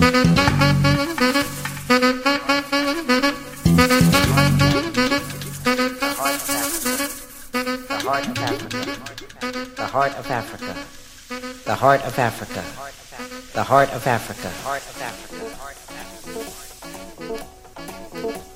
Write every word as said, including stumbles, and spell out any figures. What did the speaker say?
heart of Africa, the heart of Africa, the heart of Africa, the heart of Africa, the heart of Africa.